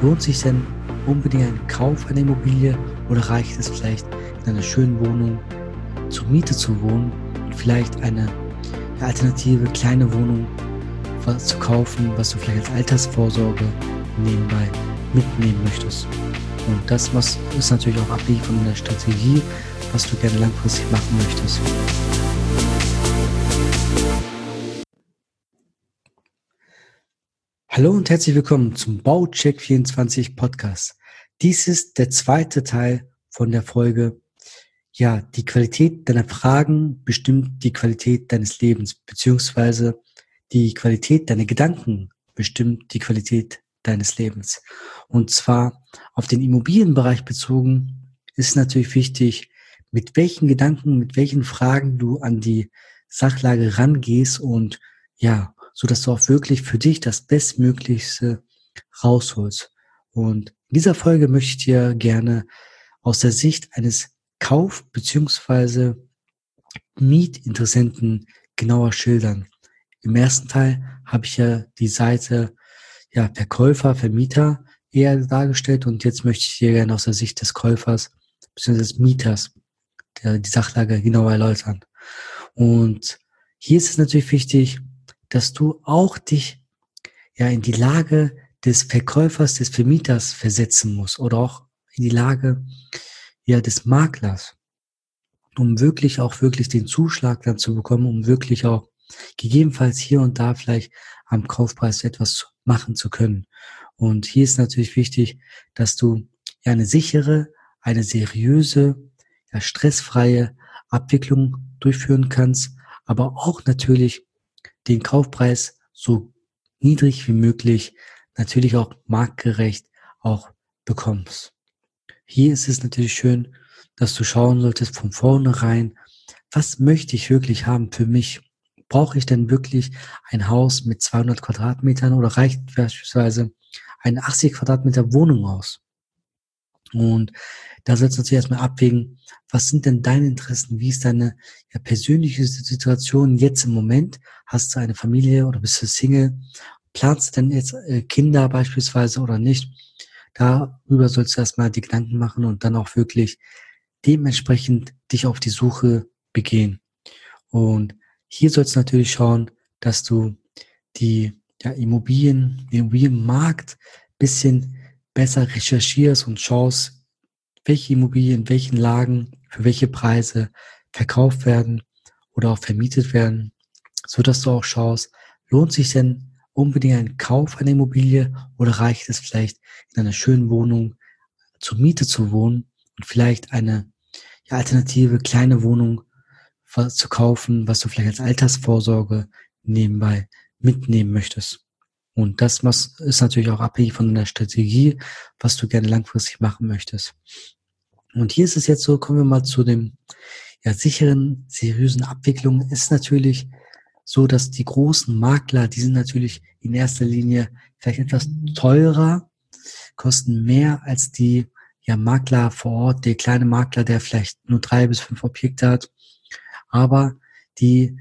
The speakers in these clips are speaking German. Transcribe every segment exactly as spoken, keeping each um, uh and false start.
Lohnt sich denn unbedingt ein Kauf einer Immobilie oder reicht es vielleicht in einer schönen Wohnung zur Miete zu wohnen und vielleicht eine alternative kleine Wohnung was zu kaufen, was du vielleicht als Altersvorsorge nebenbei mitnehmen möchtest? Und das was ist natürlich auch abhängig von der Strategie, was du gerne langfristig machen möchtest. Hallo und herzlich willkommen zum Baucheck vierundzwanzig Podcast. Dies ist der zweite Teil von der Folge. Ja, die Qualität deiner Fragen bestimmt die Qualität deines Lebens, beziehungsweise die Qualität deiner Gedanken bestimmt die Qualität deines Lebens. Und zwar auf den Immobilienbereich bezogen ist natürlich wichtig, mit welchen Gedanken, mit welchen Fragen du an die Sachlage rangehst und ja, so dass du auch wirklich für dich das Bestmöglichste rausholst. Und in dieser Folge möchte ich dir gerne aus der Sicht eines Kauf- bzw. Mietinteressenten genauer schildern. Im ersten Teil habe ich ja die Seite ja, Verkäufer, Vermieter eher dargestellt und jetzt möchte ich dir gerne aus der Sicht des Käufers bzw. des Mieters der, die Sachlage genauer erläutern. Und hier ist es natürlich wichtig, dass du auch dich ja in die Lage des Verkäufers, des Vermieters versetzen musst oder auch in die Lage ja des Maklers, um wirklich auch wirklich den Zuschlag dann zu bekommen, um wirklich auch gegebenenfalls hier und da vielleicht am Kaufpreis etwas machen zu können. Und hier ist natürlich wichtig, dass du ja eine sichere, eine seriöse, ja stressfreie Abwicklung durchführen kannst, aber auch natürlich den Kaufpreis so niedrig wie möglich, natürlich auch marktgerecht auch bekommst. Hier ist es natürlich schön, dass du schauen solltest von vornherein, was möchte ich wirklich haben für mich? Brauche ich denn wirklich ein Haus mit zweihundert Quadratmetern oder reicht beispielsweise eine achtzig Quadratmeter Wohnung aus? Und da sollst du natürlich erstmal abwägen, was sind denn deine Interessen? Wie ist deine ja, persönliche Situation jetzt im Moment? Hast du eine Familie oder bist du Single? Planst du denn jetzt äh, Kinder beispielsweise oder nicht? Darüber sollst du erstmal die Gedanken machen und dann auch wirklich dementsprechend dich auf die Suche begehen. Und hier sollst du natürlich schauen, dass du die ja, Immobilien, den Immobilienmarkt bisschen besser recherchierst und schaust, welche Immobilien in welchen Lagen für welche Preise verkauft werden oder auch vermietet werden, so dass du auch schaust, lohnt sich denn unbedingt ein Kauf einer Immobilie oder reicht es vielleicht in einer schönen Wohnung zur Miete zu wohnen und vielleicht eine ja, alternative kleine Wohnung was zu kaufen, was du vielleicht als Altersvorsorge nebenbei mitnehmen möchtest. Und das ist natürlich auch abhängig von der Strategie, was du gerne langfristig machen möchtest. Und hier ist es jetzt so, kommen wir mal zu dem ja, sicheren, seriösen Abwicklung. Ist natürlich so, dass die großen Makler, die sind natürlich in erster Linie vielleicht etwas teurer, kosten mehr als die ja, Makler vor Ort, der kleine Makler, der vielleicht nur drei bis fünf Objekte hat. Aber die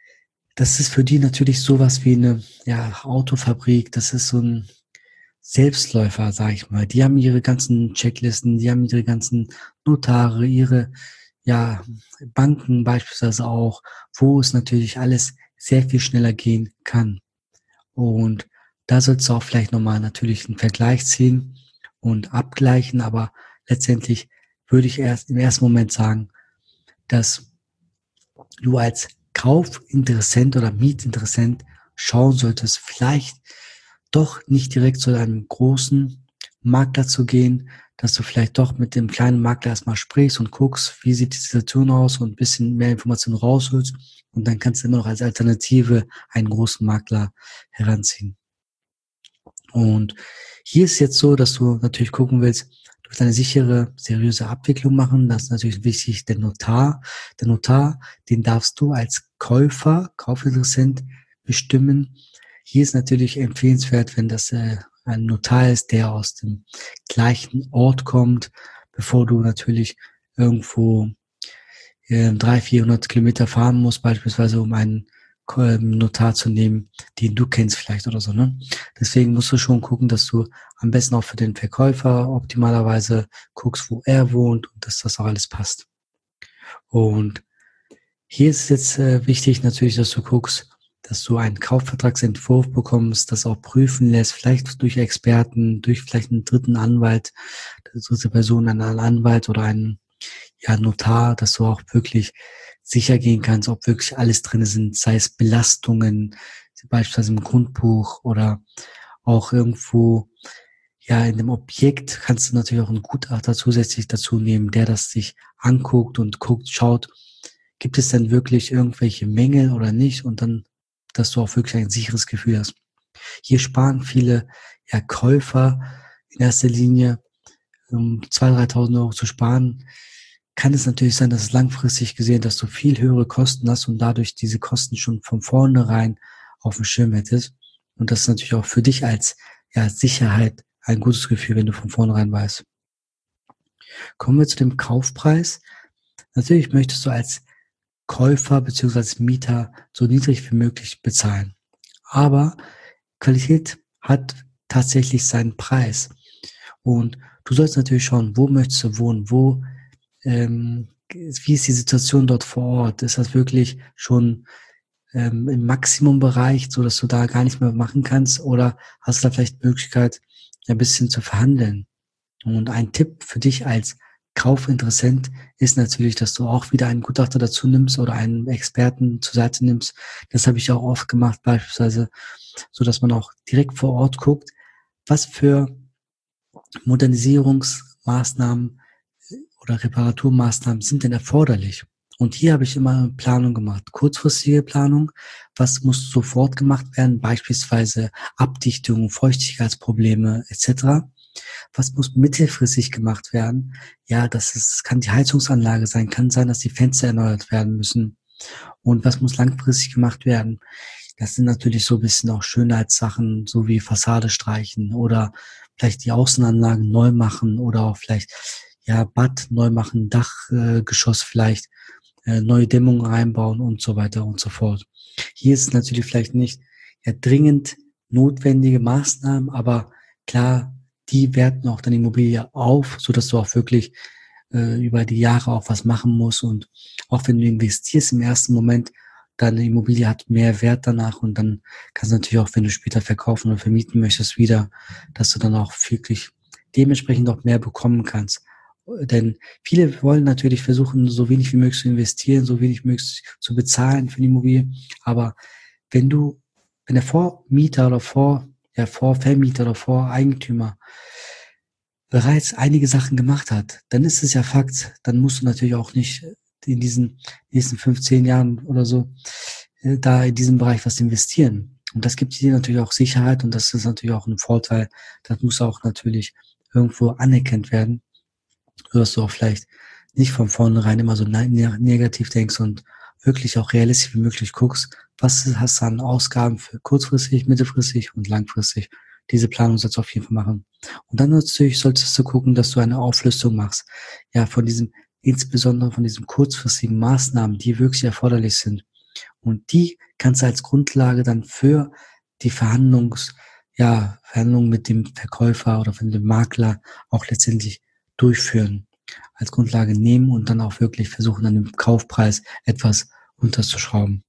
das ist für die natürlich sowas wie eine ja, Autofabrik. Das ist so ein Selbstläufer, sage ich mal. Die haben ihre ganzen Checklisten, die haben ihre ganzen Notare, ihre ja Banken beispielsweise auch, wo es natürlich alles sehr viel schneller gehen kann. Und da sollst du auch vielleicht nochmal natürlich einen Vergleich ziehen und abgleichen. Aber letztendlich würde ich erst im ersten Moment sagen, dass du als Kaufinteressent oder Mietinteressent schauen solltest, vielleicht doch nicht direkt zu einem großen Makler zu gehen, dass du vielleicht doch mit dem kleinen Makler erstmal sprichst und guckst, wie sieht die Situation aus und ein bisschen mehr Informationen rausholst und dann kannst du immer noch als Alternative einen großen Makler heranziehen. Und hier ist jetzt so, dass du natürlich gucken willst, du willst eine sichere, seriöse Abwicklung machen. Das ist natürlich wichtig, der Notar. Der Notar, den darfst du als Käufer, Kaufinteressent bestimmen. Hier ist natürlich empfehlenswert, wenn das äh, ein Notar ist, der aus dem gleichen Ort kommt, bevor du natürlich irgendwo äh, dreihundert, vierhundert Kilometer fahren musst, beispielsweise um einen Notar zu nehmen, den du kennst vielleicht oder so, ne? Deswegen musst du schon gucken, dass du am besten auch für den Verkäufer optimalerweise guckst, wo er wohnt und dass das auch alles passt. Und hier ist jetzt äh, wichtig natürlich, dass du guckst, dass du einen Kaufvertragsentwurf bekommst, das auch prüfen lässt, vielleicht durch Experten, durch vielleicht einen dritten Anwalt, eine dritte Person, einen Anwalt oder einen ja, Notar, dass du auch wirklich sicher gehen kannst, ob wirklich alles drin sind, sei es Belastungen, beispielsweise im Grundbuch oder auch irgendwo, ja, in dem Objekt kannst du natürlich auch einen Gutachter zusätzlich dazu nehmen, der das sich anguckt und guckt, schaut, gibt es denn wirklich irgendwelche Mängel oder nicht und dann, dass du auch wirklich ein sicheres Gefühl hast. Hier sparen viele ja, Käufer in erster Linie, um zweitausend, dreitausend Euro zu sparen, kann es natürlich sein, dass es langfristig gesehen, dass du viel höhere Kosten hast und dadurch diese Kosten schon von vornherein auf dem Schirm hättest. Und das ist natürlich auch für dich als ja, Sicherheit ein gutes Gefühl, wenn du von vornherein weißt. Kommen wir zu dem Kaufpreis. Natürlich möchtest du als Käufer bzw. Mieter so niedrig wie möglich bezahlen. Aber Qualität hat tatsächlich seinen Preis. Und du sollst natürlich schauen, wo möchtest du wohnen, wo Ähm, wie ist die Situation dort vor Ort? Ist das wirklich schon ähm, im Maximumbereich, so dass du da gar nicht mehr machen kannst? Oder hast du da vielleicht die Möglichkeit, ein bisschen zu verhandeln? Und ein Tipp für dich als Kaufinteressent ist natürlich, dass du auch wieder einen Gutachter dazu nimmst oder einen Experten zur Seite nimmst. Das habe ich auch oft gemacht, beispielsweise, so dass man auch direkt vor Ort guckt, was für Modernisierungsmaßnahmen oder Reparaturmaßnahmen sind denn erforderlich? Und hier habe ich immer eine Planung gemacht. Kurzfristige Planung, was muss sofort gemacht werden, beispielsweise Abdichtung, Feuchtigkeitsprobleme et cetera. Was muss mittelfristig gemacht werden? Ja, das ist, kann die Heizungsanlage sein, kann sein, dass die Fenster erneuert werden müssen. Und was muss langfristig gemacht werden? Das sind natürlich so ein bisschen auch Schönheitssachen, so wie Fassade streichen oder vielleicht die Außenanlagen neu machen oder auch vielleicht ja Bad neu machen, Dachgeschoss äh, Geschoss vielleicht, äh, neue Dämmungen reinbauen und so weiter und so fort. Hier ist es natürlich vielleicht nicht ja, dringend notwendige Maßnahmen, aber klar, die werten auch deine Immobilie auf, so dass du auch wirklich äh, über die Jahre auch was machen musst und auch wenn du investierst im ersten Moment, deine Immobilie hat mehr Wert danach und dann kannst du natürlich auch, wenn du später verkaufen oder vermieten möchtest, wieder, dass du dann auch wirklich dementsprechend auch mehr bekommen kannst. Denn viele wollen natürlich versuchen, so wenig wie möglich zu investieren, so wenig wie möglich zu bezahlen für die Immobilie. Aber wenn du, wenn der Vormieter oder Vor, ja, Vorvermieter oder Voreigentümer bereits einige Sachen gemacht hat, dann ist es ja Fakt. Dann musst du natürlich auch nicht in diesen nächsten fünfzehn Jahren oder so äh, da in diesem Bereich was investieren. Und das gibt dir natürlich auch Sicherheit und das ist natürlich auch ein Vorteil. Das muss auch natürlich irgendwo anerkannt werden, sodass du auch vielleicht nicht von vornherein immer so ne negativ denkst und wirklich auch realistisch wie möglich guckst, was hast du an Ausgaben für kurzfristig, mittelfristig und langfristig. Diese Planung sollst du auf jeden Fall machen. Und dann natürlich solltest du gucken, dass du eine Auflistung machst. Ja, von diesem, insbesondere von diesen kurzfristigen Maßnahmen, die wirklich erforderlich sind. Und die kannst du als Grundlage dann für die Verhandlungs, ja, Verhandlungen mit dem Verkäufer oder von dem Makler auch letztendlich durchführen, als Grundlage nehmen und dann auch wirklich versuchen, an dem Kaufpreis etwas runterzuschrauben.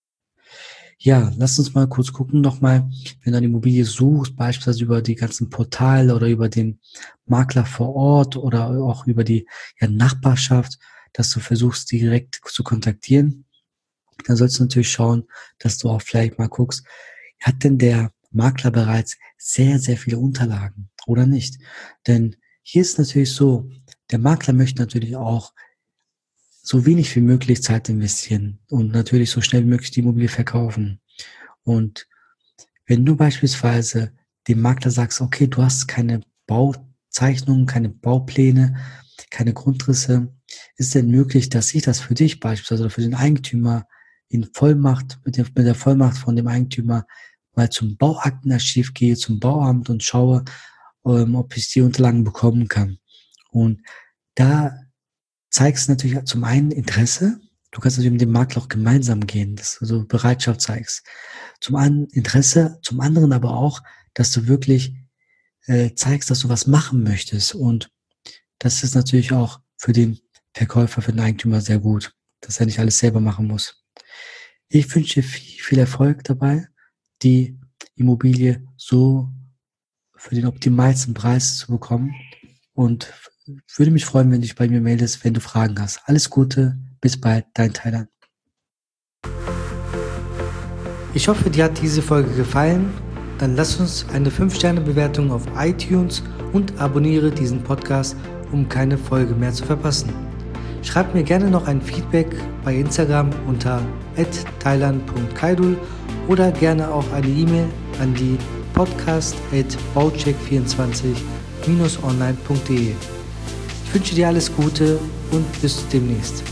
Ja, lass uns mal kurz gucken nochmal, wenn du eine Immobilie suchst, beispielsweise über die ganzen Portale oder über den Makler vor Ort oder auch über die ja, Nachbarschaft, dass du versuchst, die direkt zu kontaktieren. Dann sollst du natürlich schauen, dass du auch vielleicht mal guckst, hat denn der Makler bereits sehr, sehr viele Unterlagen oder nicht? Denn hier ist natürlich so, der Makler möchte natürlich auch so wenig wie möglich Zeit investieren und natürlich so schnell wie möglich die Immobilie verkaufen. Und wenn du beispielsweise dem Makler sagst, okay, du hast keine Bauzeichnungen, keine Baupläne, keine Grundrisse, ist denn möglich, dass ich das für dich beispielsweise oder für den Eigentümer in Vollmacht, mit der, mit der Vollmacht von dem Eigentümer mal zum Bauaktenarchiv gehe, zum Bauamt und schaue, ähm, ob ich die Unterlagen bekommen kann. Und da zeigst du natürlich zum einen Interesse Du kannst natürlich mit dem Makler auch gemeinsam gehen, dass du so Bereitschaft zeigst. Zum einen Interesse, zum anderen aber auch, dass du wirklich äh, zeigst, dass du was machen möchtest. Und das ist natürlich auch für den Verkäufer, für den Eigentümer sehr gut, dass er nicht alles selber machen muss. Ich wünsche dir viel, viel Erfolg dabei, die Immobilie so für den optimalsten Preis zu bekommen, und würde mich freuen, wenn du dich bei mir meldest, wenn du Fragen hast. Alles Gute, bis bald, dein Thailand. Ich hoffe, dir hat diese Folge gefallen. Dann lass uns eine fünf Sterne Bewertung auf iTunes und abonniere diesen Podcast, um keine Folge mehr zu verpassen. Schreib mir gerne noch ein Feedback bei Instagram unter at thailand punkt kaidul oder gerne auch eine E-Mail an die podcast at baucheck vierundzwanzig online punkt de. Ich wünsche dir alles Gute und bis demnächst.